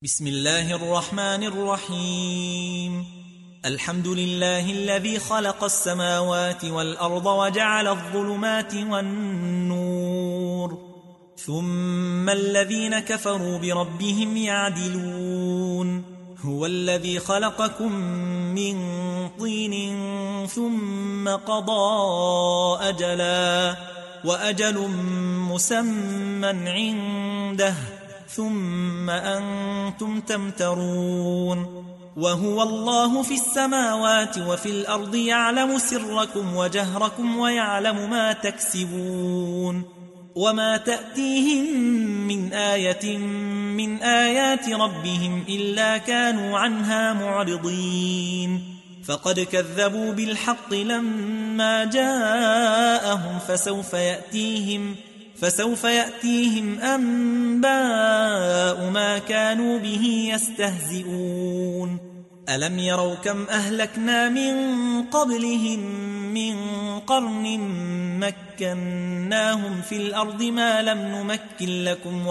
بسم الله الرحمن الرحيم. الحمد لله الذي خلق السماوات والأرض وجعل الظلمات والنور، ثم الذين كفروا بربهم يعدلون. هو الذي خلقكم من طين ثم قضى أجلا وأجل مسمى عنده ثم أنتم تمترون. وهو الله في السماوات وفي الأرض يعلم سركم وجهركم ويعلم ما تكسبون. وما تأتيهم من آية من آيات ربهم إلا كانوا عنها معرضين. فقد كذبوا بالحق لما جاءهم فسوف يأتيهم أنباء ما كانوا به يستهزئون. ألم يروا كم أهلكنا من قبلهم من قرن مكناهم في الأرض ما لم نمكن لكم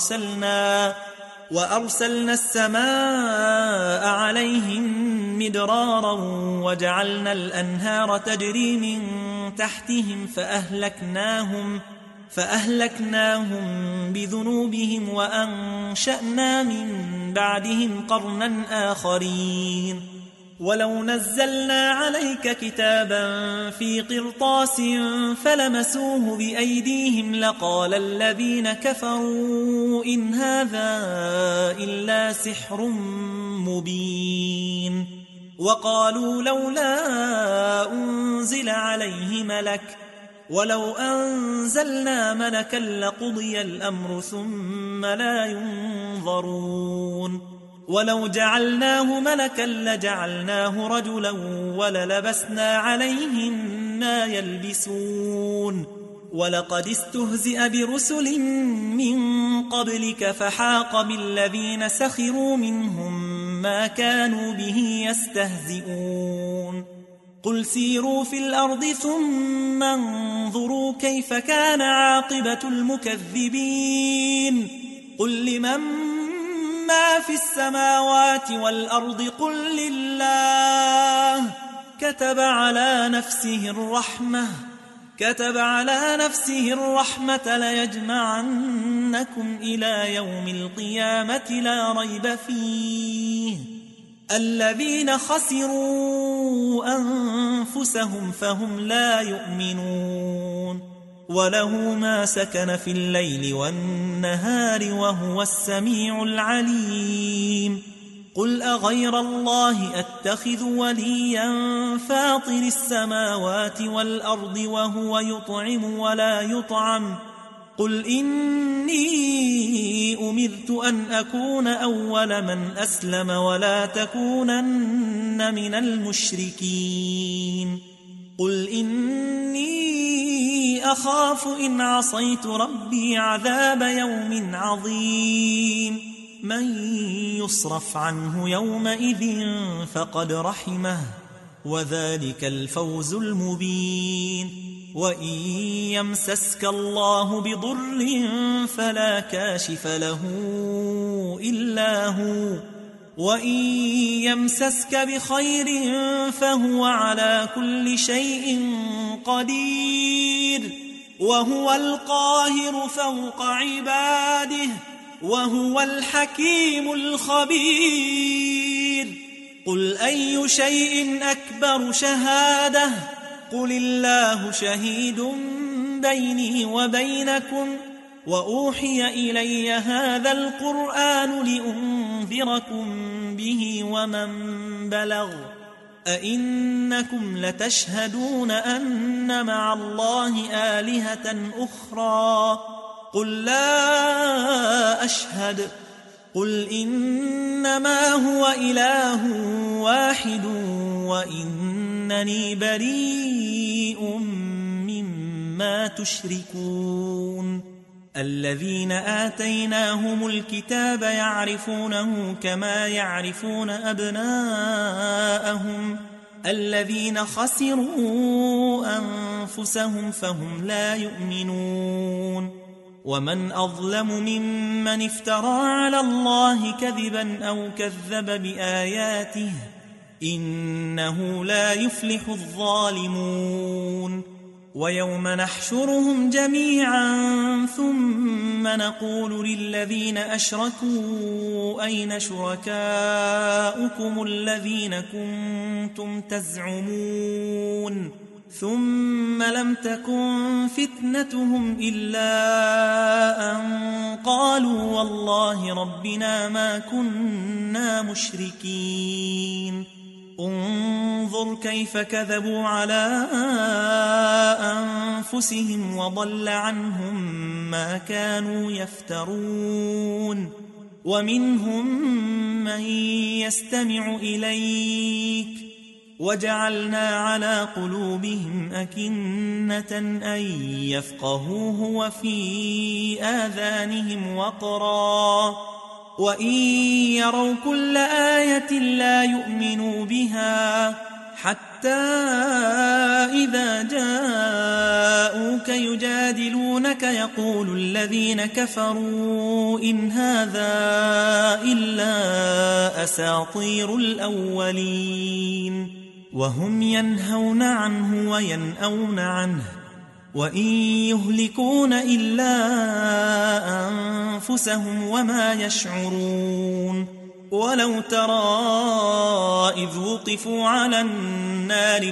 وأرسلنا السماء عليهم مدرارا وجعلنا الأنهار تجري من تحتهم فأهلكناهم بذنوبهم وأنشأنا من بعدهم قرنا آخرين. ولو نزلنا عليك كتابا في قرطاس فلمسوه بأيديهم لقال الذين كفروا إن هذا إلا سحر مبين. وقالوا لولا أنزل عليه ملك ولو أنزلنا ملكا لقضي الأمر ثم لا ينظرون. ولو جعلناه ملكا لجعلناه رجلا وللبسنا عليهم ما يلبسون. ولقد استهزئ برسل من قبلك فحاق بالذين سخروا منهم ما كانوا به يستهزئون. قل سيروا في الأرض ثم انظروا كيف كان عاقبة المكذبين. قل لمن ما في السماوات والأرض قل لله كتب على نفسه الرحمة ليجمعنكم إلى يوم القيامة لا ريب فيه. الذين خسروا أنفسهم فهم لا يؤمنون. وله ما سكن في الليل والنهار وهو السميع العليم. قل أغير الله أتخذ وليا فاطر السماوات والأرض وهو يطعم ولا يطعم. قل إني أمرت أن أكون أول من أسلم ولا تكونن من المشركين. قل إني أخاف إن عصيت ربي عذاب يوم عظيم. من يصرف عنه يومئذ فقد رحمه وذلك الفوز المبين. وإن يمسسك الله بضر فلا كاشف له إلا هو وإن يمسسك بخير فهو على كل شيء قدير. وهو القاهر فوق عباده وهو الحكيم الخبير. قل أي شيء أكبر شهادة قل الله شهيد بيني وبينكم وأوحي إلي هذا القرآن لأنذركم به ومن بلغ. أئنكم لتشهدون أن مع الله آلهة أخرى قل لا أشهد. قل إنما هو إله واحد وإنني بريء مما تشركون. الذين آتيناهم الكتاب يعرفونه كما يعرفون أبناءهم الذين خسروا أنفسهم فهم لا يؤمنون. ومن أظلم ممن افترى على الله كذبا أو كذب بآياته إنه لا يفلح الظالمون ويوم نحشرهم جميعا ثم نقول للذين أشركوا أين شركاؤكم الذين كنتم تزعمون ثم لم تكن فتنتهم إلا أن قالوا والله ربنا ما كنا مشركين انظر كيف كذبوا على أنفسهم وضل عنهم ما كانوا يفترون ومنهم من يستمع إليك وجعلنا على قلوبهم أكنة أن يفقهوه وفي آذانهم وقرا وإن يروا كل آية لا يؤمنوا بها حتى إذا جاءوك يجادلونك يقول الذين كفروا إن هذا إلا أساطير الأولين وهم ينهون عنه وينأون عنه وإن يهلكون إلا أنفسهم وما يشعرون ولو ترى إذ وقفوا على النار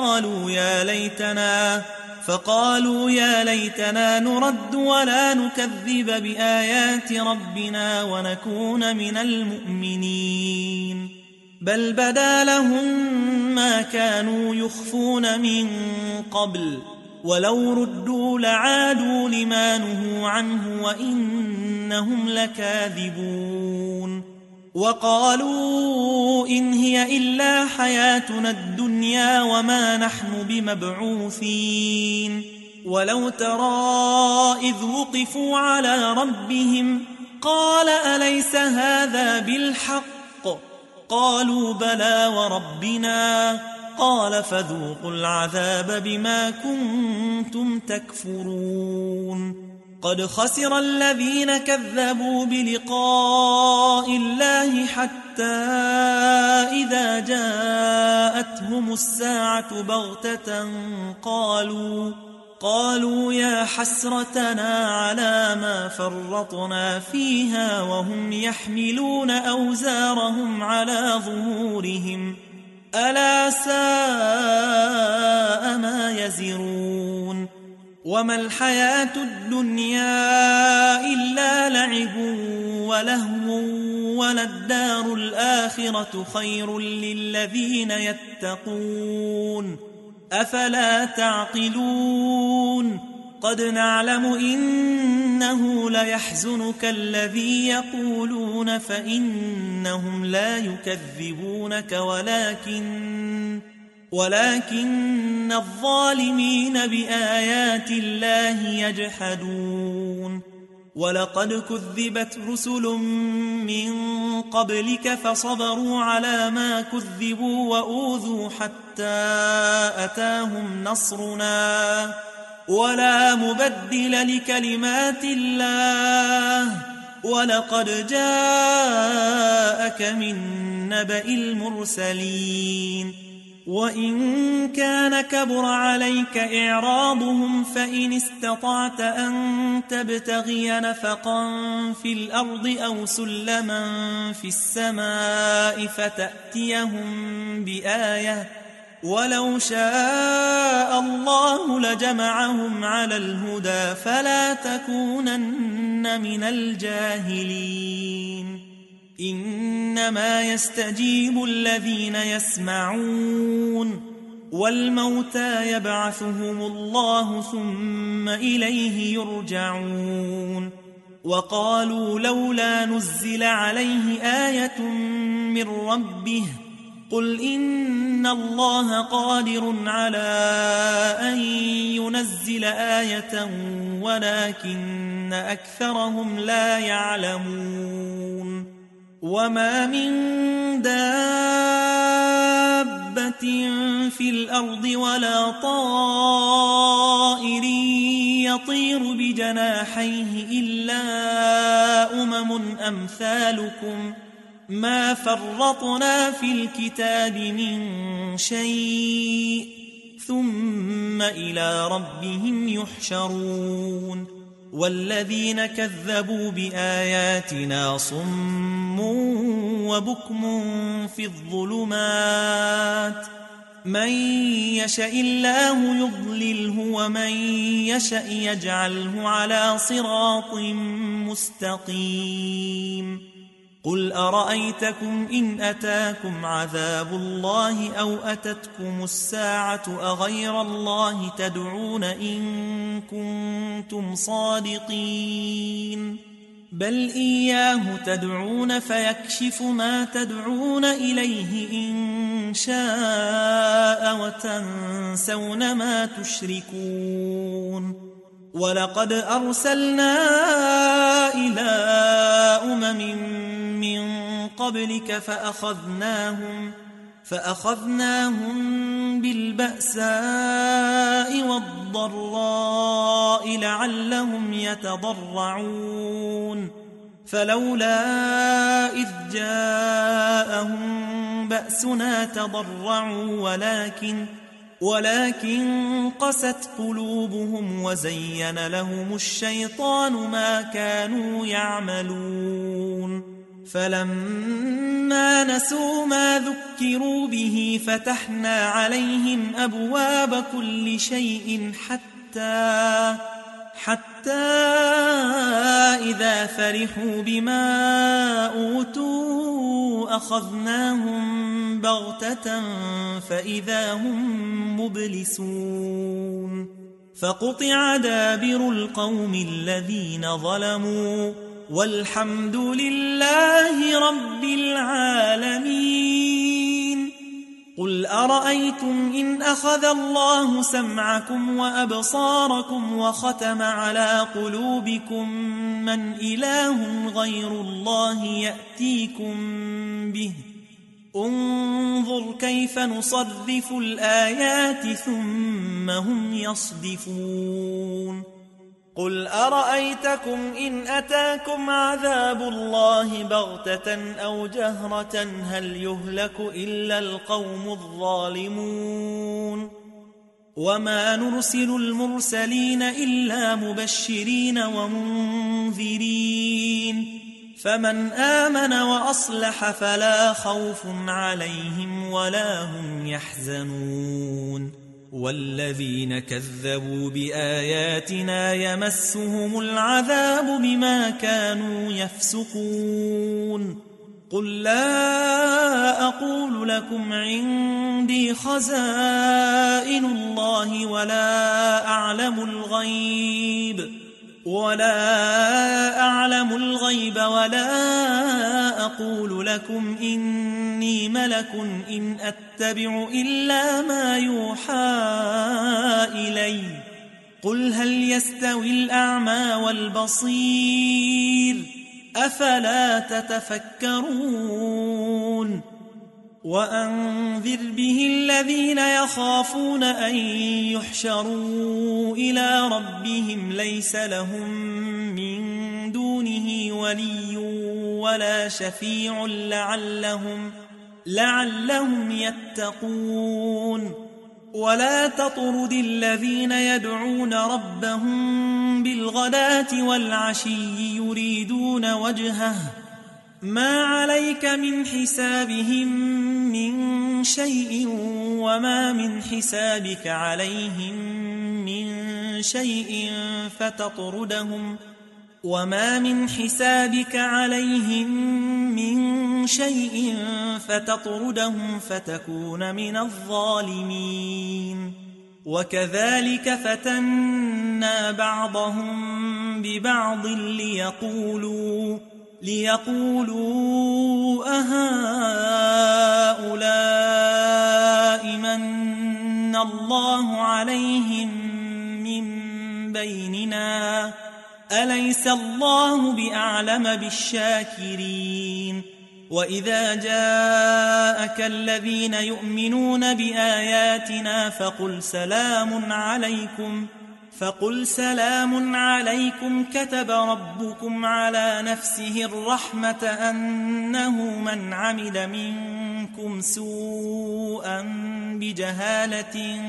فقالوا يا ليتنا نرد ولا نكذب بآيات ربنا ونكون من المؤمنين بل بدا لهم ما كانوا يخفون من قبل ولو ردوا لعادوا لما نهوا عنه وإنهم لكاذبون وقالوا إن هي إلا حياتنا الدنيا وما نحن بمبعوثين ولو ترى إذ وقفوا على ربهم قال أليس هذا بالحق قالوا بلى وربنا قال فذوقوا العذاب بما كنتم تكفرون قد خسر الذين كذبوا بلقاء الله حتى إذا جاءتهم الساعة بغتة قالوا يا حسرتنا على ما فرطنا فيها وهم يحملون أوزارهم على ظهورهم ألا ساء ما يزرون وما الحياة الدنيا إلا لعب ولهو وللدار الآخرة خير للذين يتقون أفلا تعقلون قد نعلم إنه ليحزنك الذي يقولون فإنهم لا يكذبونك ولكن الظالمين بآيات الله يجحدون ولقد كذبت رسل من قبلك فصبروا على ما كذبوا وأوذوا حتى أتاهم نصرنا ولا مبدل لكلمات الله ولقد جاءك من نبأ المرسلين وإن كان كبر عليك إعراضهم فإن استطعت أن تبتغي نفقا في الأرض أو سلما في السماء فتأتيهم بآية ولو شاء الله لجمعهم على الهدى فلا تكونن من الجاهلين إنما يستجيب الذين يسمعون والموتى يبعثهم الله ثم إليه يرجعون وقالوا لولا نزل عليه آية من ربه قل إن الله قادر على أن ينزل آية ولكن أكثرهم لا يعلمون وما من دابة في الأرض ولا طائر يطير بجناحيه إلا أمثالكم ما فرطنا في الكتاب من شيء ثم إلى ربهم يحشرون والذين كذبوا بآياتنا صم وبكم في الظلمات من يشاء الله يضلله ومن يشاء يجعله على صراط مستقيم قل أرأيتكم إن أتاكم عذاب الله أو أتتكم الساعة أغير الله تدعون إن كنتم صادقين بل إياه تدعون فيكشف ما تدعون إليه إن شاء وتنسون ما تشركون ولقد أرسلنا إلى من قبلك فأخذناهم بالبأساء والضراء لعلهم يتضرعون فلولا إذ جاءهم بأسنا تضرعوا ولكن قست قلوبهم وزين لهم الشيطان ما كانوا يعملون فلما نسوا ما ذكروا به فتحنا عليهم أبواب كل شيء حتى إذا فرحوا بما أوتوا أخذناهم بغتة فإذا هم مبلسون فقطع دابر القوم الذين ظلموا والحمد لله رب العالمين قل أرأيتم إن أخذ الله سمعكم وأبصاركم وختم على قلوبكم من إله غير الله يأتيكم به انظر كيف نصرف الآيات ثم هم يصدفون قل أرأيتكم إن أتاكم عذاب الله بغتة أو جهرة هل يهلك إلا القوم الظالمون وما نرسل المرسلين إلا مبشرين ومنذرين فمن آمن وأصلح فلا خوف عليهم ولا هم يحزنون والذين كذبوا بآياتنا يمسهم العذاب بما كانوا يفسقون قل لا أقول لكم عندي خزائن الله ولا أعلم الغيب ولا أقول لكم إني ملك إن أتبع إلا ما يوحى إلي قل هل يستوي الأعمى والبصير أفلا تتفكرون وأنذر به الذين يخافون أن يحشروا إلى ربهم ليس لهم من دونه ولي ولا شفيع لعلهم يتقون ولا تطرد الذين يدعون ربهم بالغداة والعشي يريدون وجهه ما عليك من حسابهم من شيء وما من حسابك عليهم من شيء فتطردهم فتكون من الظالمين وكذلك فتنا بعضهم ببعض ليقولوا أهؤلاء من الله عليهم من بيننا أليس الله بأعلم بالشاكرين وإذا جاءك الذين يؤمنون بآياتنا فقل سلام عليكم كتب ربكم على نفسه الرحمة أنه من عمل منكم سوءا بجهالة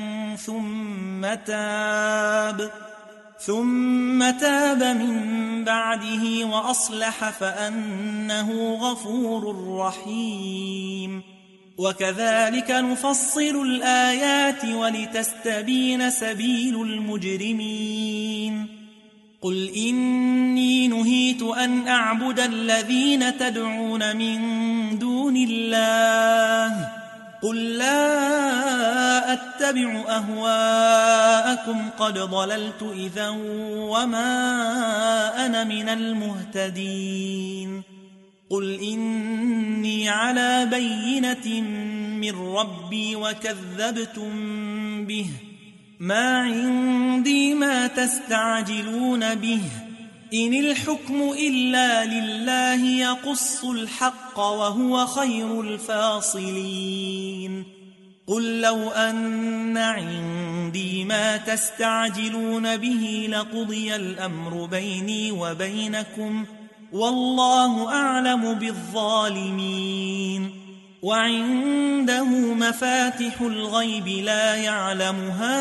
ثم تاب من بعده وأصلح فأنه غفور رحيم. وكذلك نفصل الآيات ولتستبين سبيل المجرمين. قل إني نهيت أن أعبد الذين تدعون من دون الله قل لا أتبع أهواءكم قد ضللت إذا وما أنا من المهتدين. قل إني على بينة من ربي وكذبتم به ما عندي ما تستعجلون به إن الحكم إلا لله يقص الحق وهو خير الفاصلين. قل لو أن عندي ما تستعجلون به لقضي الأمر بيني وبينكم والله أعلم بالظالمين. وعنده مفاتح الغيب لا يعلمها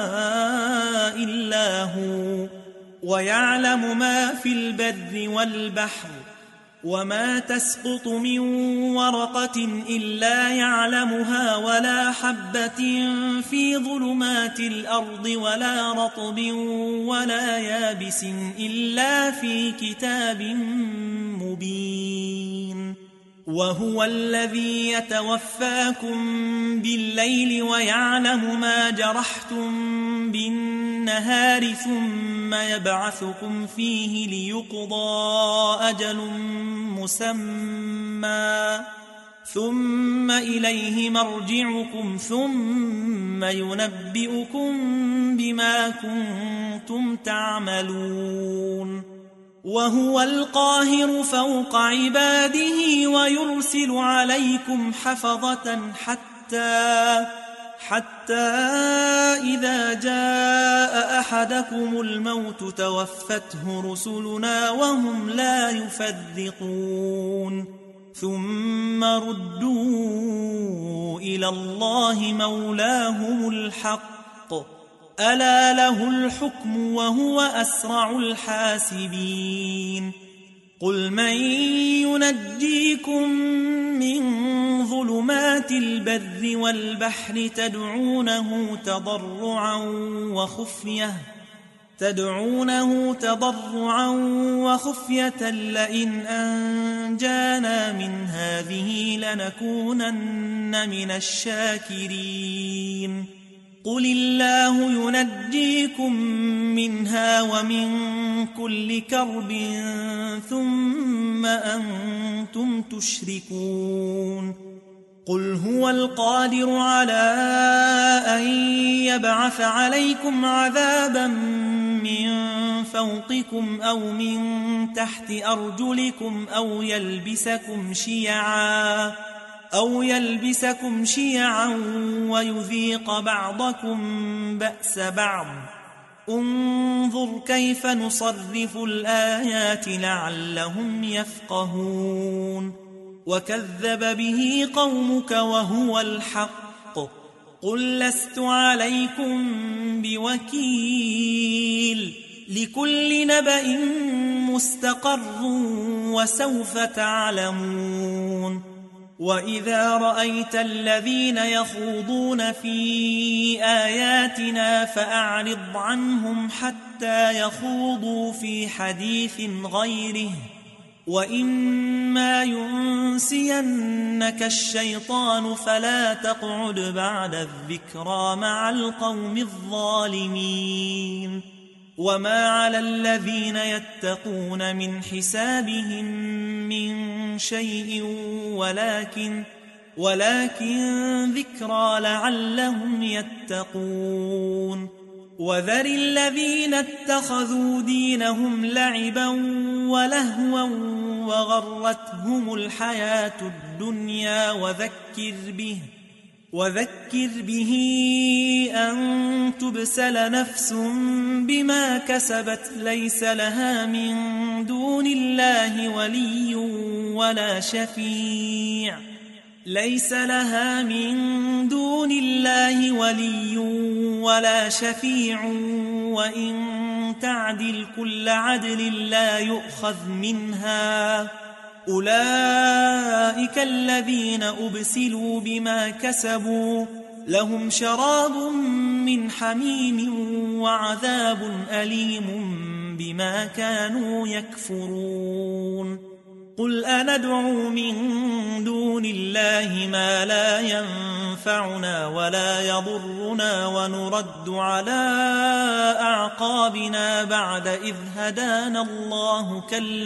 إلا هو ويعلم ما في البر والبحر وما تسقط من ورقة إلا يعلمها ولا حبة في ظلمات الأرض ولا رطب ولا يابس إلا في كتاب مبين. وهو الذي يتوفاكم بالليل ويعلم ما جرحتم بالنهار ثم يبعثكم فيه ليقضى أجل مسمى ثم إليه مرجعكم ثم ينبئكم بما كنتم تعملون. وهو القاهر فوق عباده ويرسل عليكم حفظة حتى إذا جاء أحدكم الموت توفته رسلنا وهم لا يفرطون ثم ردوا إلى الله مولاهم الحق ألا له الحكم وهو أسرع الحاسبين. قل من ينجيكم من ظلمات البر والبحر تدعونه تضرعا وخفية لئن أنجانا من هذه لنكونن من الشاكرين. قل الله ينجيكم منها ومن كل كرب ثم أنتم تشركون. قل هو القادر على أن يبعث عليكم عذابا من فوقكم أو من تحت أرجلكم أو يلبسكم شيعا ويذيق بعضكم بأس بعض. انظر كيف نصرف الآيات لعلهم يفقهون. وكذب به قومك وهو الحق قل لست عليكم بوكيل لكل نبأ مستقر وسوف تعلمون. وإذا رأيت الذين يخوضون في آياتنا فأعرض عنهم حتى يخوضوا في حديث غيره وإما ينسينك الشيطان فلا تقعد بعد الذكرى مع القوم الظالمين. وما على الذين يتقون من حسابهم من شيء ولكن ذكرى لعلهم يتقون. وذر الذين اتخذوا دينهم لعبا ولهوا وغرتهم الحياة الدنيا وذكر به أن تبسل نفس بما كسبت ليس لها من دون الله ولي ولا شفيع وإن تعدل كل عدل لا يؤخذ منها أولئك الذين أبسلوا بما كسبوا لهم شراب من حميم وعذاب أليم بما كانوا يكفرون قل أندعو من دون الله ما لا ينفعنا ولا يضرنا ونرد على أعقابنا بعد إذ هدانا الله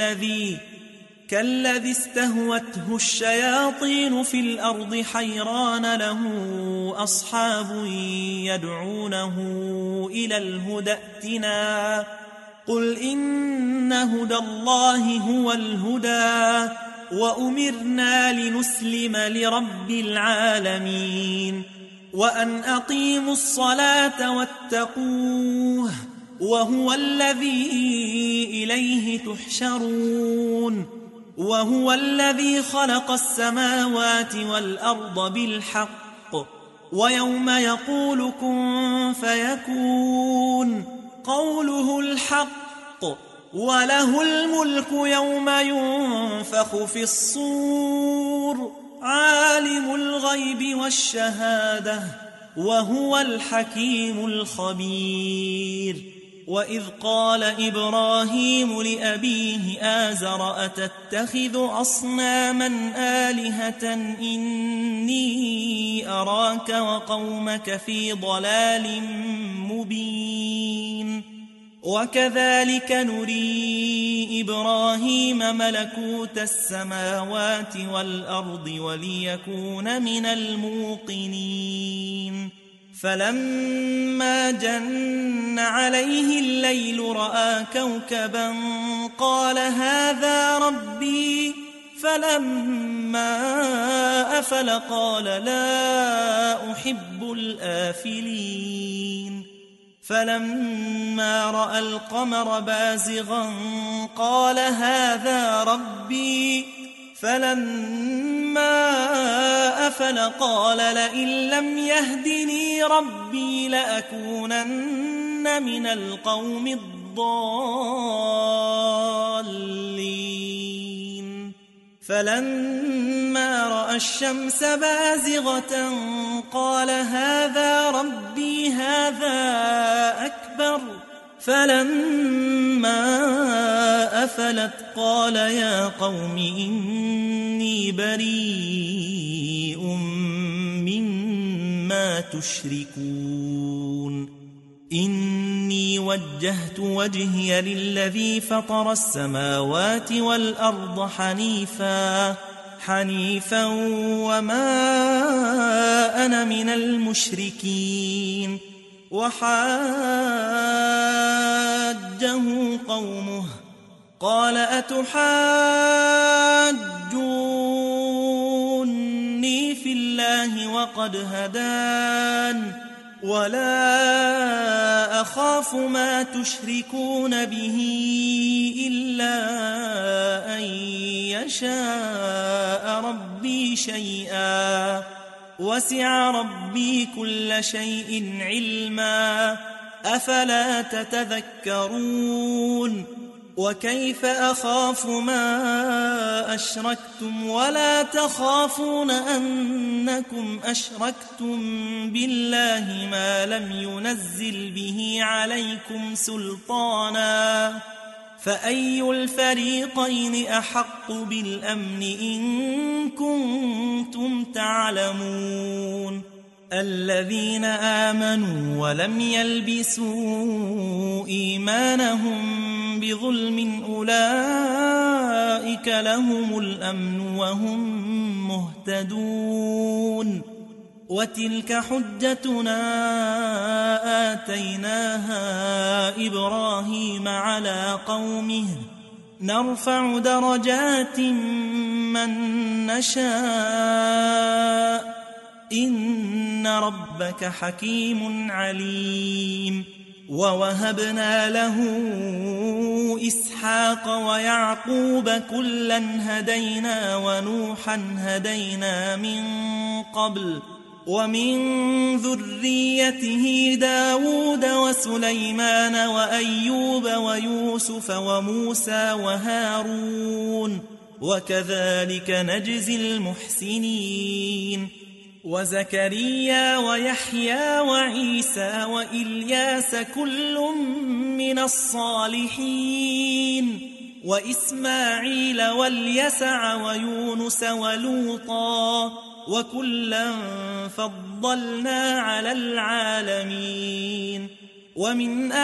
كالذي استهوته الشياطين في الأرض حيران له أصحاب يدعونه إلى الهدى ائتنا قل إن هدى الله هو الهدى وأمرنا لنسلم لرب العالمين وأن أقيموا الصلاة واتقوه وهو الذي إليه تحشرون وهو الذي خلق السماوات والأرض بالحق ويوم يقول كن فيكون قوله الحق وله الملك يوم ينفخ في الصور عالم الغيب والشهادة وهو الحكيم الخبير وإذ قال إبراهيم لأبيه آزر أتتخذ أصناما آلهة إني أراك وقومك في ضلال مبين وكذلك نري إبراهيم ملكوت السماوات والأرض وليكون من الموقنين فلما جن عليه الليل رأى كوكبا قال هذا ربي فلما أفل قال لا أحب الآفلين فلما رأى القمر بازغا قال هذا ربي فلما أفل قال لئن لم يهدني ربي لأكونن من القوم الضالين فلما رأى الشمس بازغة قال هذا ربي هذا أكبر فلما أفلت قال يا قوم إني بريء مما تشركون إني وجهت وجهي للذي فطر السماوات والأرض حنيفا وما أنا من المشركين وحاجه قومه قال أتحاجوني في الله وقد هدان ولا أخاف ما تشركون به إلا أن يشاء ربي شيئا وسع ربي كل شيء علما أفلا تتذكرون وكيف أخاف ما أشركتم ولا تخافون أنكم أشركتم بالله ما لم ينزل به عليكم سلطانا فأي الفريقين أحق بالأمن إن كنتم تعلمون الذين آمنوا ولم يلبسوا إيمانهم بظلم أولئك لهم الأمن وهم مهتدون وتلك حجتنا آتيناها إبراهيم على قومه نرفع درجات من نشاء إن ربك حكيم عليم. ووهبنا له إسحاق ويعقوب كلا هدينا ونوحا هدينا من قبل ومن ذريته داود وسليمان وأيوب ويوسف وموسى وهارون وكذلك نجزي المحسنين. وزكريا ويحيى وعيسى وإلياس كل من الصالحين وإسماعيل واليسع ويونس ولوطا وكلا فضلنا على العالمين. ومن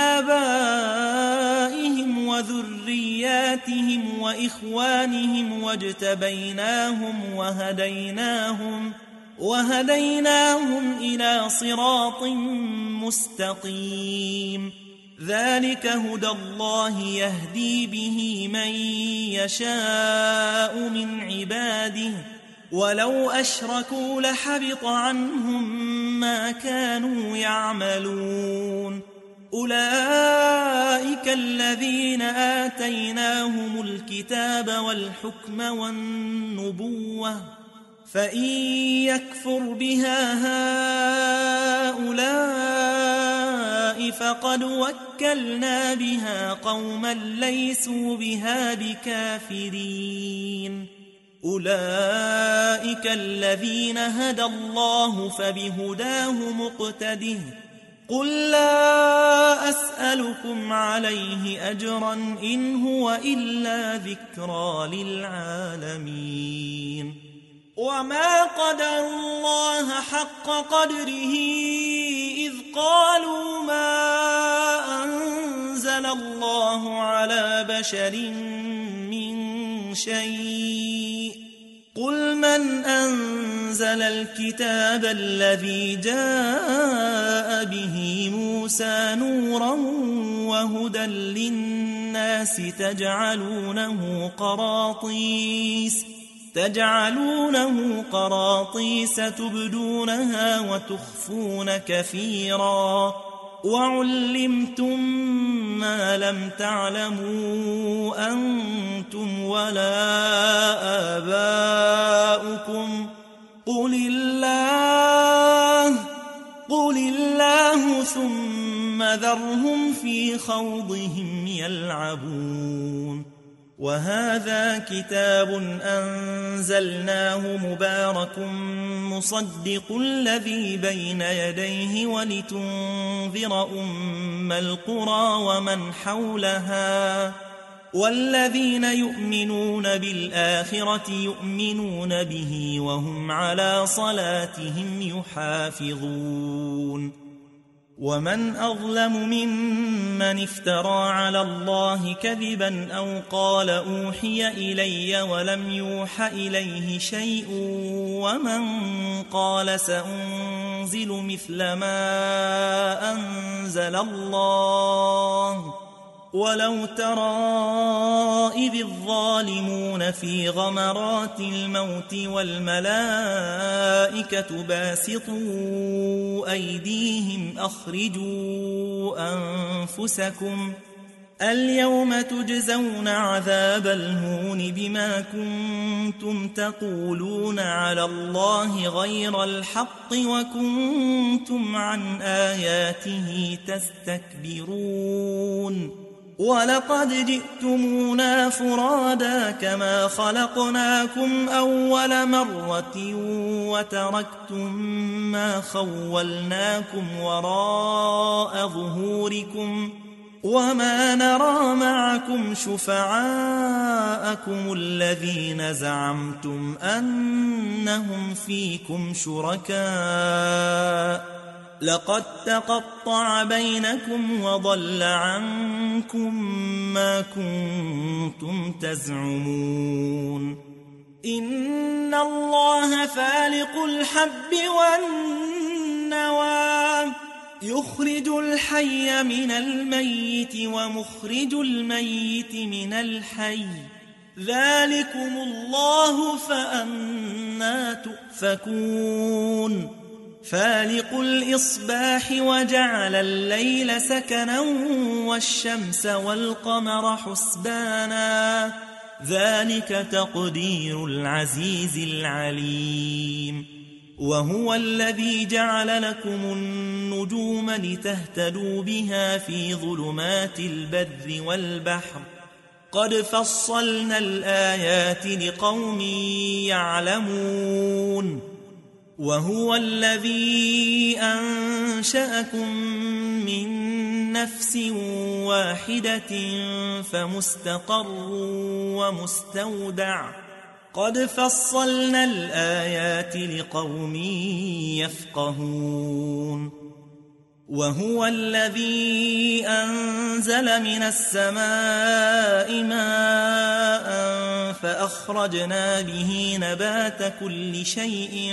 آبائهم وذرياتهم وإخوانهم واجتبيناهم وهديناهم إلى صراط مستقيم. ذلك هدى الله يهدي به من يشاء من عباده ولو أشركوا لحبط عنهم ما كانوا يعملون. أولئك الذين آتيناهم الكتاب والحكم والنبوة فإن يكفر بها هؤلاء فقد وكلنا بها قوما ليسوا بها بكافرين. أولئك الذين هدى الله فبهداه مقتده. قل لا أسألكم عليه أجرا إن هو إلا ذكرى للعالمين. وما قدر الله حق قدره إذ قالوا ما أنزل الله على بشر من شيء. قل من أنزل الكتاب الذي جاء به موسى نورا وهدى للناس تجعلونه قراطيس تبدونها وتخفون كثيرا وعلمتم ما لم تعلموا أنتم ولا آباؤكم قل الله ثم ذرهم في خوضهم يلعبون. وهذا كتاب أنزلناه مبارك مصدق الذي بين يديه ولتنذر أم القرى ومن حولها والذين يؤمنون بالآخرة يؤمنون به وهم على صلاتهم يحافظون. ومن أظلم ممن افترى على الله كذبا أو قال أوحي إلي ولم يوح إليه شيء ومن قال سأنزل مثل ما أنزل الله. ولو ترى إذ الظالمون في غمرات الموت والملائكة باسطوا أيديهم أخرجوا أنفسكم اليوم تجزون عذاب الهون بما كنتم تقولون على الله غير الحق وكنتم عن آياته تستكبرون. ولقد جئتمونا فرادا كما خلقناكم أول مرة وتركتم ما خولناكم وراء ظهوركم وما نرى معكم شفعاءكم الذين زعمتم أنهم فيكم شركاء لقد تقطع بينكم وضل عنكم ما كنتم تزعمون. إن الله فالق الحب والنوى يخرج الحي من الميت ومخرج الميت من الحي ذلكم الله فأنتم أنا تؤفكون فالق الإصباح وجعل الليل سكنا والشمس والقمر حسبانا ذلك تقدير العزيز العليم وهو الذي جعل لكم النجوم لتهتدوا بها في ظلمات البر والبحر قد فصلنا الآيات لقوم يعلمون وهو الذي أنشأكم من نفس واحدة فمستقر ومستودع قد فصلنا الآيات لقوم يفقهون وهو الذي أنزل من السماء ماء فأخرجنا به نبات كل شيء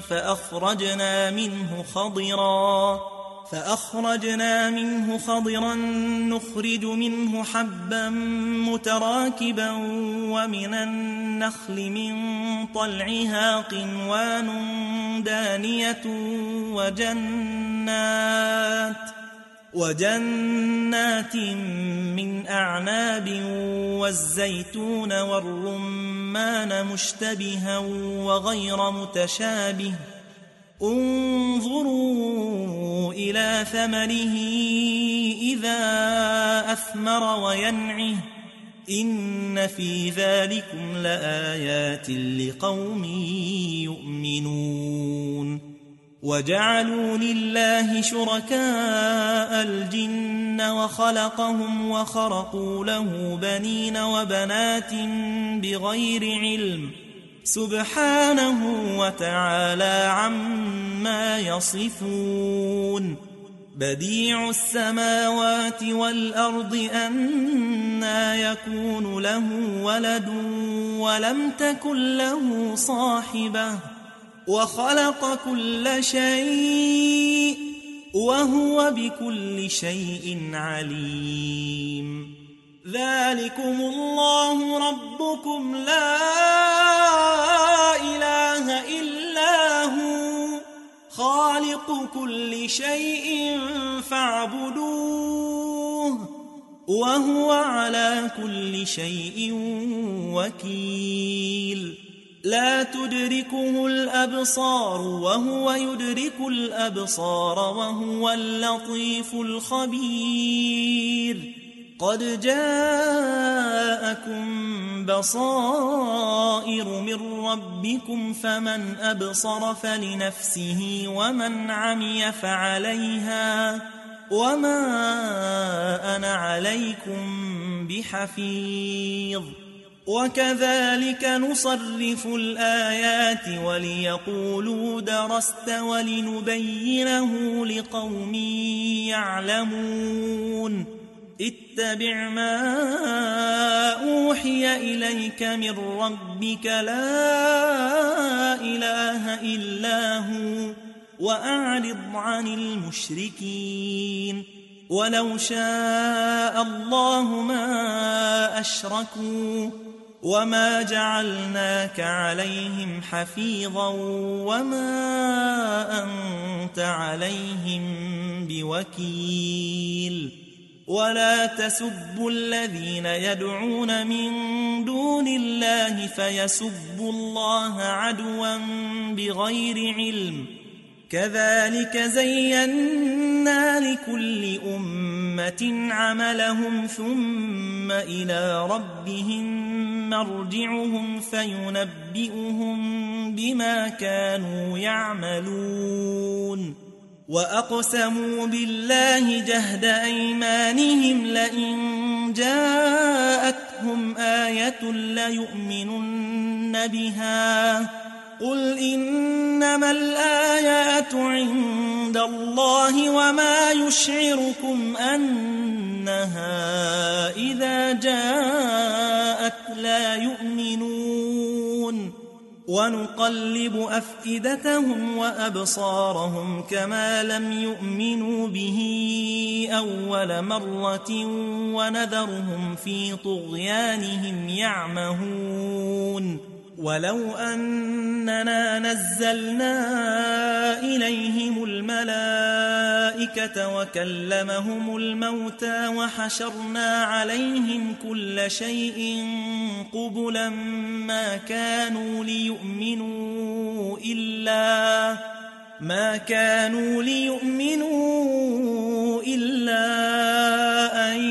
فأخرجنا منه خضرا نخرج منه حبا متراكبا ومن النخل من طلعها قنوان دانية وجنات من أعناب والزيتون والرمان مشتبها وغير متشابه انظروا إلى ثمره إذا أثمر وينعه إن في ذلكم لآيات لقوم يؤمنون وجعلوا لله شركاء الجن وخلقهم وخرقوا له بنين وبنات بغير علم سبحانه وتعالى عما يصفون بديع السماوات والأرض أنى يكون له ولد ولم تكن له صاحبة وخلق كل شيء وهو بكل شيء عليم ذلكم الله ربكم لا إله إلا هو خالق كل شيء فاعبدوه وهو على كل شيء وكيل لا تدركه الأبصار وهو يدرك الأبصار وهو اللطيف الخبير قد جاءكم بصائر من ربكم فمن أبصر فلنفسه ومن عمي فعليها وما أنا عليكم بحفيظ وكذلك نصرف الآيات وليقولوا درست ولنبينه لقوم يعلمون اتبع ما أوحي إليك من ربك لا إله إلا هو وأعرض عن المشركين ولو شاء الله ما أشركوا وما جعلناك عليهم حفيظا وما أنت عليهم بوكيل ولا تسبوا الذين يدعون من دون الله فيسبوا الله عدوا بغير علم كذلك زينا لكل أمة عملهم ثم إلى ربهم مرجعهم فينبئهم بما كانوا يعملون وأقسموا بالله جهد أيمانهم لئن جاءتهم آية ليؤمنن بها قل إنما الآيات عند الله وما يشعركم أنها إذا جاءت لا يؤمنون ونقلب أفئدتهم وأبصارهم كما لم يؤمنوا به أول مرة ونذرهم في طغيانهم يعمهون ولو أننا نزلنا إليهم الملائكة وكلمهم الموتى وحشرنا عليهم كل شيء قبلا ما كانوا ليؤمنوا إلا أن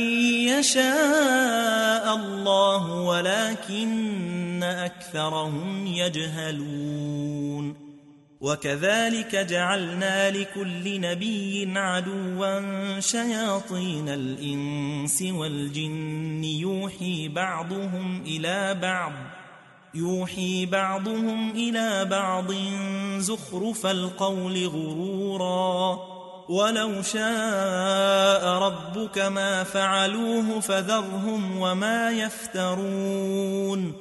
يشاء الله ولكن أكثرهم يجهلون وكذلك جعلنا لكل نبي عدوا شياطين الإنس والجن يوحي بعضهم إلى بعض زخرف القول غرورا ولو شاء ربك ما فعلوه فذرهم وما يفترون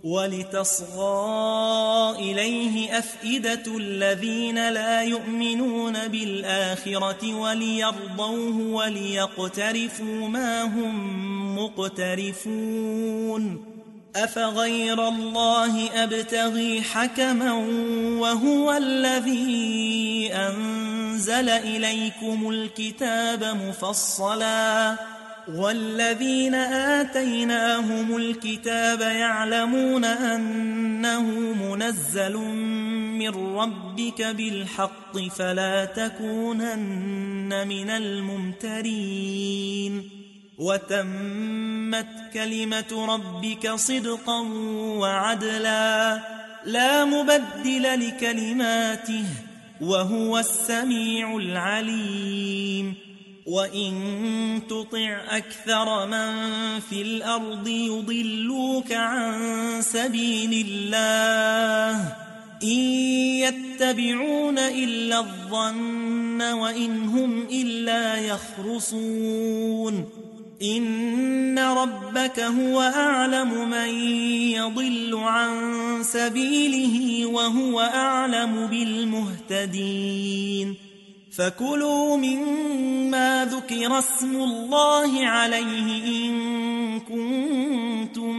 ولتصغى إليه أفئدة الذين لا يؤمنون بالآخرة وليرضوه وليقترفوا ما هم مقترفون أفغير الله أبتغي حكما وهو الذي أنزل إليكم الكتاب مفصلا والذين آتيناهم الكتاب يعلمون أنه منزل من ربك بالحق فلا تكونن من الممترين وتمت كلمة ربك صدقا وعدلا لا مبدل لكلماته وهو السميع العليم وإن تطع أكثر من في الأرض يضلوك عن سبيل الله إن يتبعون إلا الظن وإن هم إلا يخرصون إن ربك هو أعلم من يضل عن سبيله وهو أعلم بالمهتدين فكلوا مما ذكر اسم الله عليه إن كنتم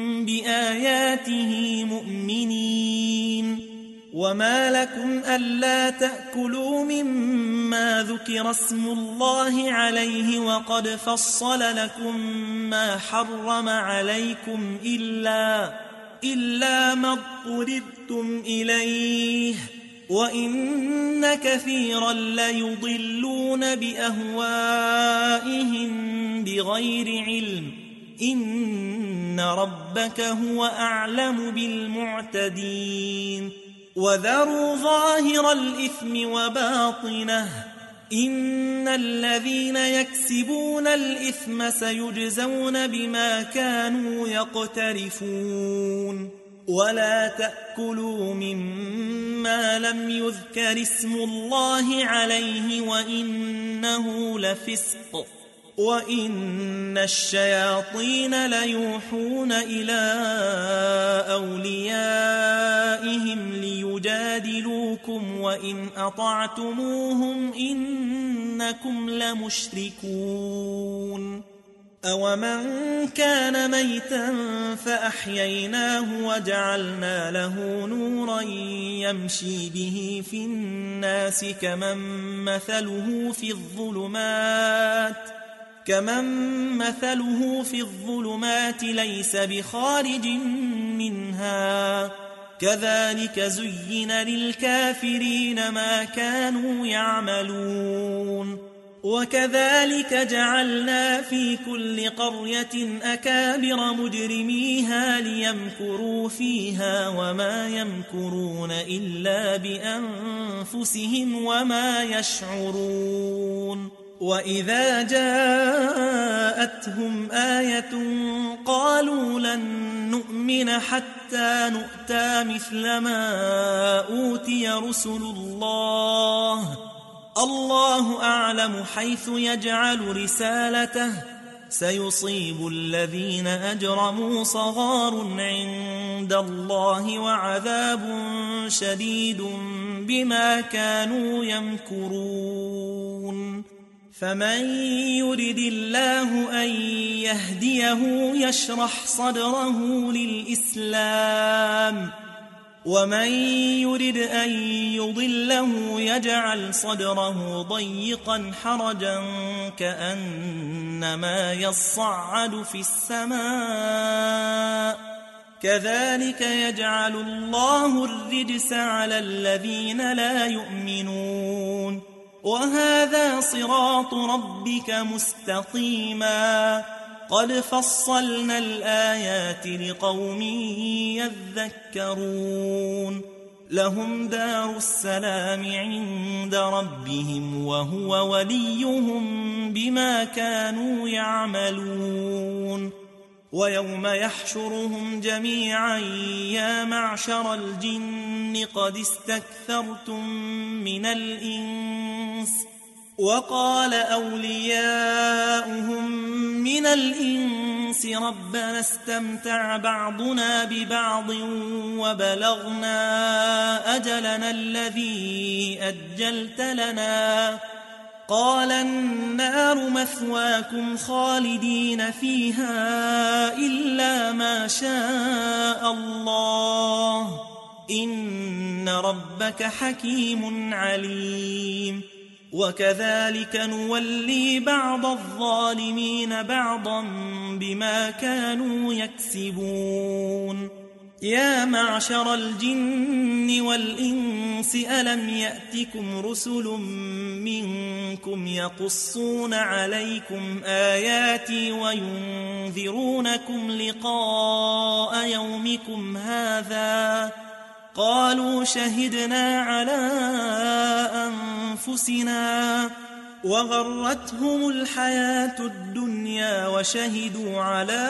بآياته مؤمنين وما لكم ألا تأكلوا مما ذكر اسم الله عليه وقد فصل لكم ما حرم عليكم إلا ما اضطررتم إليه وإن كثيرا ليضلون بأهوائهم بغير علم إن ربك هو أعلم بالمعتدين وذروا ظاهر الإثم وباطنه إن الذين يكسبون الإثم سيجزون بما كانوا يقترفون ولا تأكلوا مما لم يذكر اسم الله عليه وإنه لفسق وإن الشياطين ليوحون إلى أوليائهم ليجادلوكم وإن أطعتموهم إنكم لمشركون أومن كان ميتا فأحييناه وجعلنا له نورا يمشي به في الناس كمن مثله في الظلمات ليس بخارج منها كذلك زين للكافرين ما كانوا يعملون وكذلك جعلنا في كل قرية أكابر مجرميها ليمكروا فيها وما يمكرون إلا بأنفسهم وما يشعرون وإذا جاءتهم آية قالوا لن نؤمن حتى نؤتى مثل ما أوتي رسل الله أعلم حيث يجعل رسالته سيصيب الذين أجرموا صغار عند الله وعذاب شديد بما كانوا يمكرون فمن يرد الله أن يهديه يشرح صدره للإسلام ومن يرد أن يضله يجعل صدره ضيقا حرجا كأنما يصعد في السماء كذلك يجعل الله الرجس على الذين لا يؤمنون وهذا صراط ربك مستقيما قد فصلنا الآيات لقوم يذكرون لهم دار السلام عند ربهم وهو وليهم بما كانوا يعملون ويوم يحشرهم جميعا يا معشر الجن قد استكثرتم من الإنس وقال أولياؤهم من الإنس ربنا استمتع بعضنا ببعض وبلغنا أجلنا الذي أجلت لنا قال النار مثواكم خالدين فيها إلا ما شاء الله إن ربك حكيم عليم وكذلك نولي بعض الظالمين بعضا بما كانوا يكسبون يا معشر الجن والإنس ألم يأتكم رسل منكم يقصون عليكم آياتي وينذرونكم لقاء يومكم هذا قالوا شهدنا على أنفسنا وغرتهم الحياة الدنيا وشهدوا على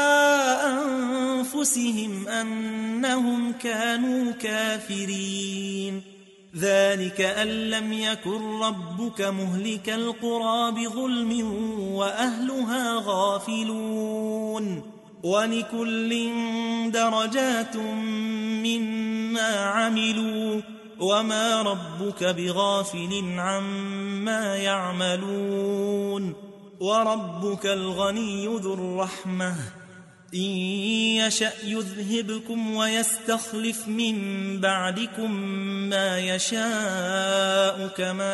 أنفسهم أنهم كانوا كافرين ذلك أن لم يكن ربك مهلك القرى بظلم وأهلها غافلون ولكل درجات مما عملوا وما ربك بغافل عما يعملون وربك الغني ذو الرحمة إن يشأ يذهبكم ويستخلف من بعدكم ما يشاء كما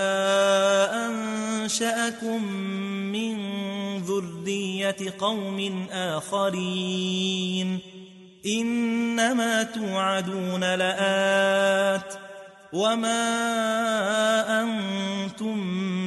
أنشأكم من ذرية قوم آخرين إنما توعدون لآت وما أنتم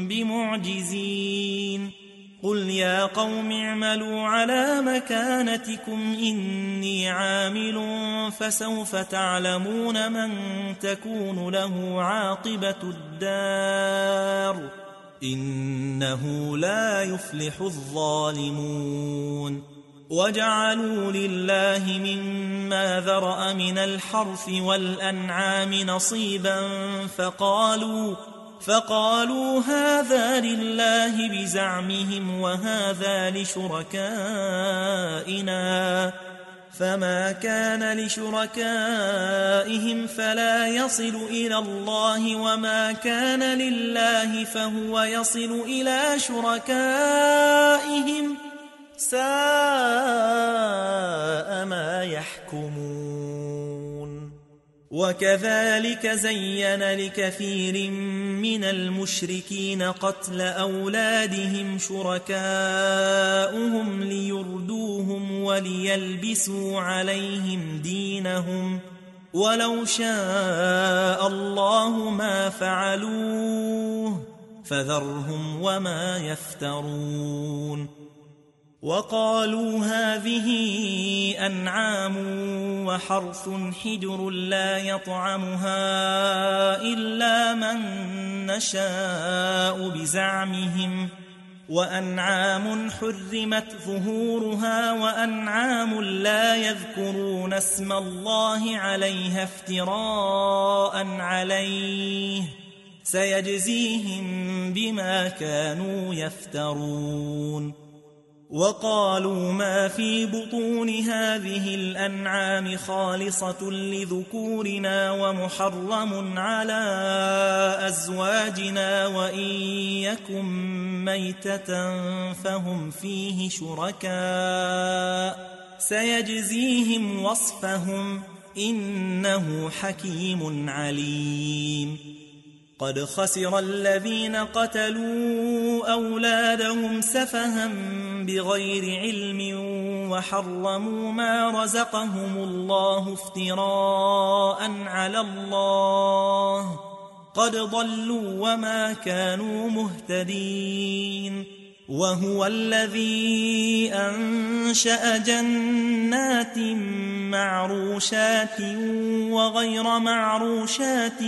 بمعجزين قل يا قوم اعملوا على مكانتكم إني عامل فسوف تعلمون من تكون له عاقبة الدار إنه لا يفلح الظالمون وجعلوا لله مما ذرأ من الحرث والأنعام نصيبا فقالوا هذا لله بزعمهم وهذا لشركائنا فما كان لشركائهم فلا يصل إلى الله وما كان لله فهو يصل إلى شركائهم ساء ما يحكمون وكذلك زين لكثير من المشركين قتل أولادهم شركاؤهم ليردوهم وليلبسوا عليهم دينهم ولو شاء الله ما فعلوه فذرهم وما يفترون وقالوا هذه أنعام وحرث حجر لا يطعمها إلا من نشاء بزعمهم وأنعام حرمت ظهورها وأنعام لا يذكرون اسم الله عليها افتراء عليه سيجزيهم بما كانوا يفترون وقالوا ما في بطون هذه الأنعام خالصة لذكورنا ومحرم على أزواجنا وإن يكن ميتة فهم فيه شركاء سيجزيهم وصفهم إنه حكيم عليم. قد خسر الذين قتلوا أولادهم سفها بغير علم وحرموا ما رزقهم الله افتراء على الله قد ضلوا وما كانوا مهتدين. وهو الذي أنشأ جنات معروشات وغير معروشات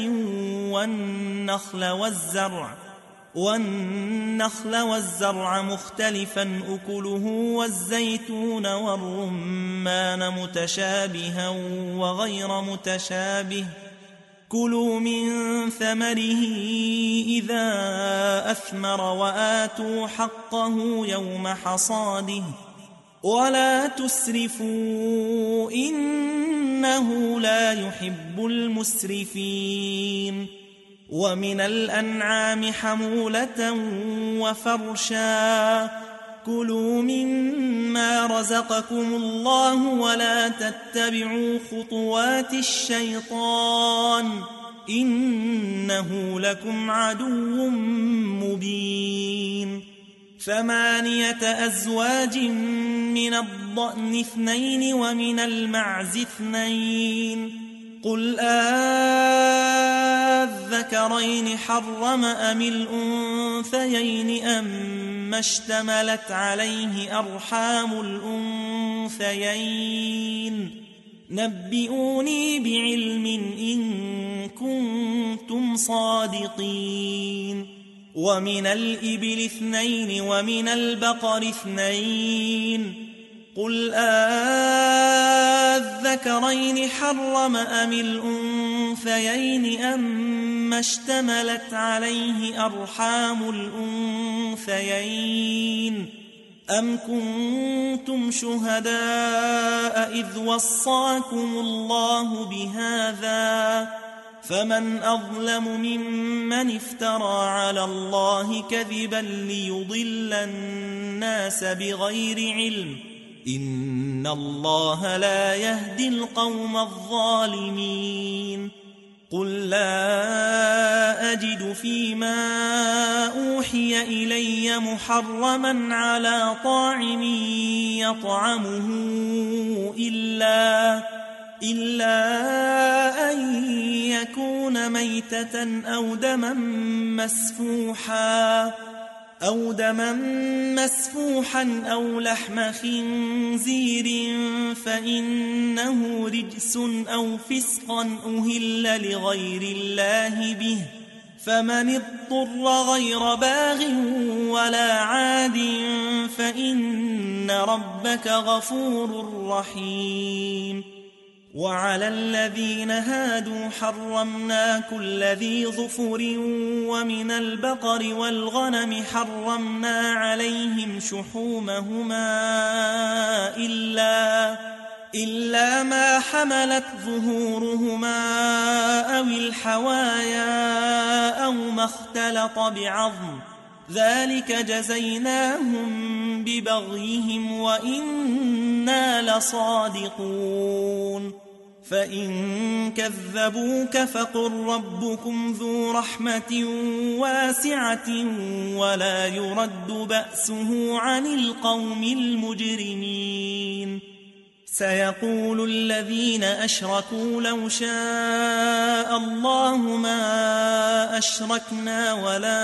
والنخل والزرع مختلفا أكله والزيتون والرمان متشابها وغير متشابه كلوا من ثمره إذا أثمر وآتوا حقه يوم حصاده ولا تسرفوا إنه لا يحب المسرفين. ومن الأنعام حمولة وفرشا كلوا مما رزقكم الله ولا تتبعوا خطوات الشيطان إنه لكم عدو مبين. 8 أزواج من الضأن 2 ومن المعز 2 قل الذكرين حرم أم الأنثيين أما اشتملت عليه أرحام الأنثيين نبئوني بعلم إن كنتم صادقين. ومن الإبل 2 ومن البقر 2 قل الذكرين حرم أم الأنثيين أما اشتملت عليه أرحام الأنثيين أم كنتم شهداء إذ وصاكم الله بهذا فمن أظلم ممن افترى على الله كذبا ليضل الناس بغير علم إن الله لا يهدي القوم الظالمين. قل لا أجد فيما أوحي إلي محرما على طاعم يطعمه إلا أن يكون ميتة أو دما مسفوحا أو لحم خنزير فإنه رجس أو فسقا أهل لغير الله به فمن اضطر غير باغ ولا عاد فإن ربك غفور رحيم. وعلى الذين هادوا حرمنا كل ذي ظفر ومن البقر والغنم حرمنا عليهم شحومهما إلا ما حملت ظهورهما أو الحوايا أو ما اختلط بعظم ذلك جزيناهم ببغيهم وإنا لصادقون. فإن كذبوك فقل ربكم ذو رحمة واسعة ولا يرد بأسه عن القوم المجرمين. سيقول الذين أشركوا لو شاء الله ما أشركنا ولا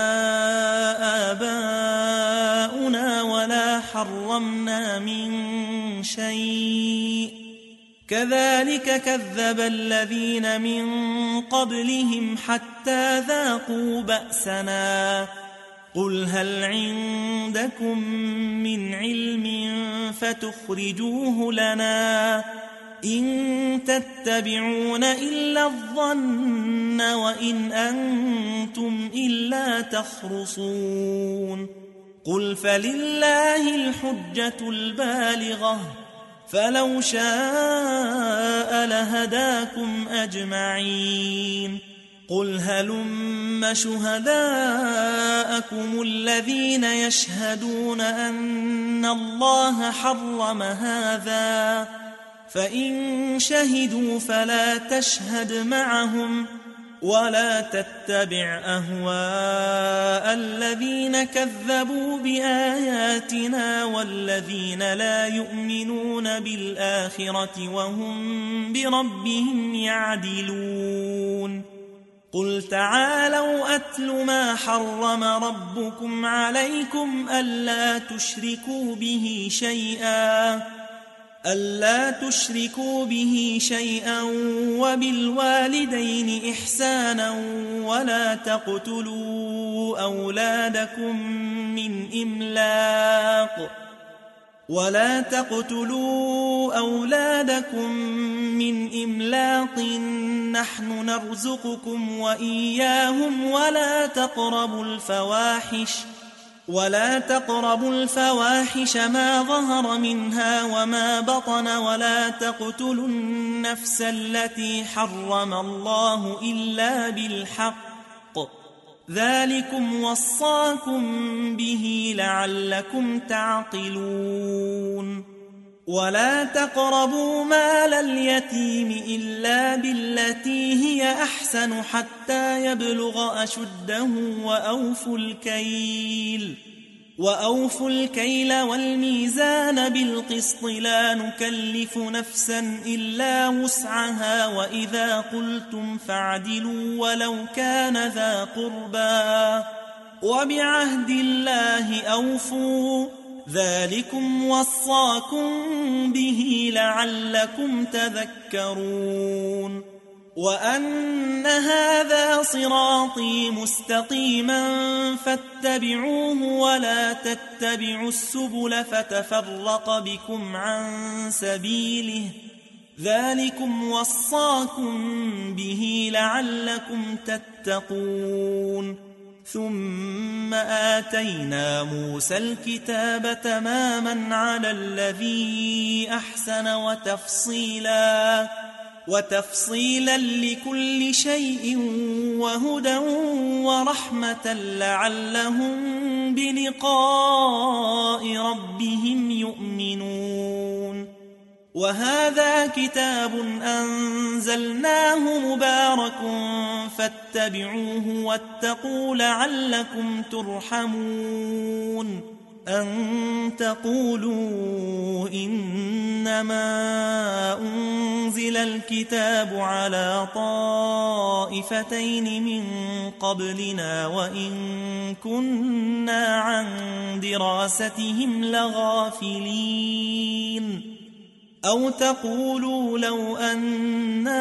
آباؤنا ولا حرمنا من شيء كذلك كذب الذين من قبلهم حتى ذاقوا بأسنا. قل هل عندكم من علم فتخرجوه لنا إن تتبعون إلا الظن وإن أنتم إلا تخرصون. قل فلله الحجة البالغة فلو شاء لهداكم أجمعين قل هلم شهداءكم الذين يشهدون أن الله حرم هذا فإن شهدوا فلا تشهد معهم ولا تتبع أهواء الذين كذبوا بآياتنا والذين لا يؤمنون بالآخرة وهم بربهم يعدلون قل تعالوا أتل ما حرم ربكم عليكم ألا تشركوا به شيئا وبالوالدين إحسانا ولا تقتلوا أولادكم من إملاق نحن نرزقكم وإياهم ولا تقربوا الفواحش ما ظهر منها وما بطن ولا تقتلوا النفس التي حرم الله إلا بالحق ذلكم وصاكم به لعلكم تعقلون ولا تقربوا مال اليتيم إلا بالتي هي أحسن حتى يبلغ أشده وأوفوا الكيل والميزان بالقسط لا نكلف نفسا إلا وسعها وإذا قلتم فاعدلوا ولو كان ذا قربى وبعهد الله أوفوا ذلكم وصاكم به لعلكم تذكرون وأن هذا صراطي مستقيما فاتبعوه ولا تتبعوا السبل فتفرق بكم عن سبيله ذلكم وصاكم به لعلكم تتقون ثم آتينا موسى الكتاب تماما على الذي أحسن وتفصيلا لكل شيء وهدى ورحمة لعلهم بلقاء ربهم يؤمنون وهذا كتاب أنزلناه مبارك فاتبعوه واتقوا لعلكم ترحمون أن تقولوا إنما أنزل الكتاب على طائفتين من قبلنا وإن كنا عن دراستهم لغافلين أو تقولوا لو أنا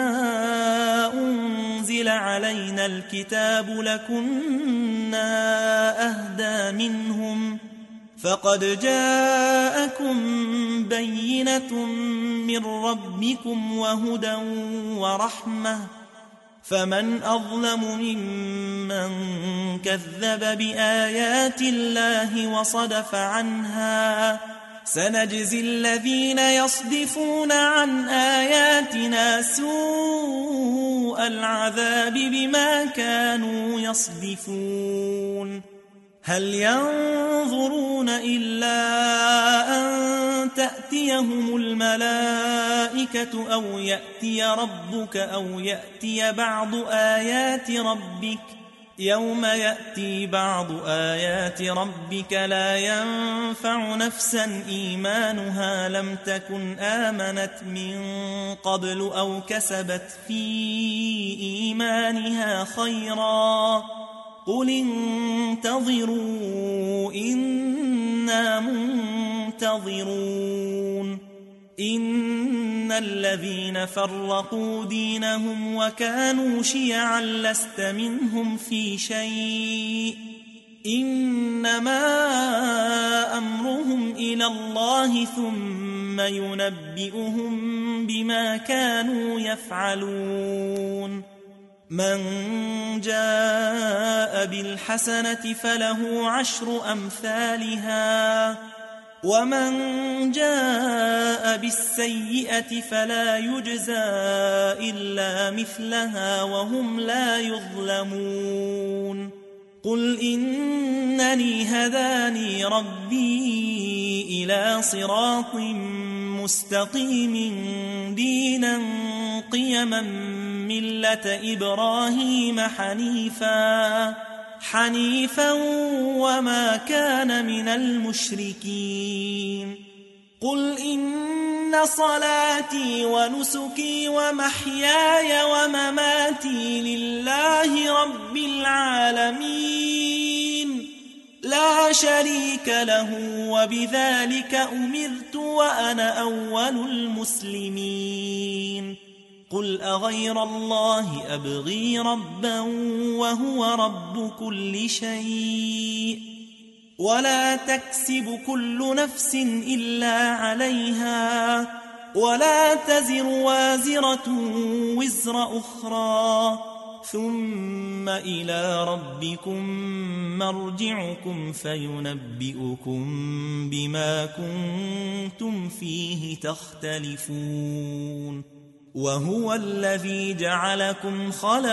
أنزل علينا الكتاب لكنا أهدى منهم فقد جاءكم بينة من ربكم وهدى ورحمة فمن أظلم ممن كذب بآيات الله وصدف عنها سنجزي الذين يصدفون عن آياتنا سوء العذاب بما كانوا يصدفون هل ينظرون إلا أن تأتيهم الملائكة أو يأتي ربك أو يأتي بعض آيات ربك يوم يأتي بعض آيات ربك لا ينفع نفسا إيمانها لم تكن آمنت من قبل أو كسبت في إيمانها خيرا قل انتظروا إنا منتظرون إن الذين فرقوا دينهم وكانوا شيعا لست منهم في شيء إنما أمرهم إلى الله ثم ينبئهم بما كانوا يفعلون من جاء بالحسنة فله 10 أمثالها ومن جاء بالسيئة فلا يجزى إلا مثلها وهم لا يظلمون قل إنني هداني ربي إلى صراط مستقيم دينا قيما ملة إبراهيم حنيفا وما كان من المشركين قل إن صلاتي ونسكي ومحياي ومماتي لله رب العالمين لا شريك له وبذلك أمرت وأنا أول المسلمين قل أغير الله أبغي ربا وهو رب كل شيء ولا تكسب كل نفس إلا عليها ولا تزر وازرة وزر أخرى ثم إلى ربكم مرجعكم فينبئكم بما كنتم فيه تختلفون وهو الذي جعلكم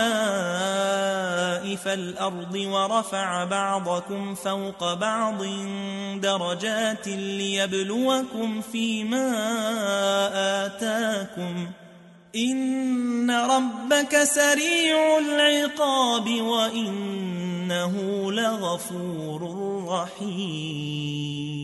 خلائف الأرض ورفع بعضكم فوق بعض درجات ليبلوكم فيما آتاكم إن ربك سريع العقاب وإنه لغفور رحيم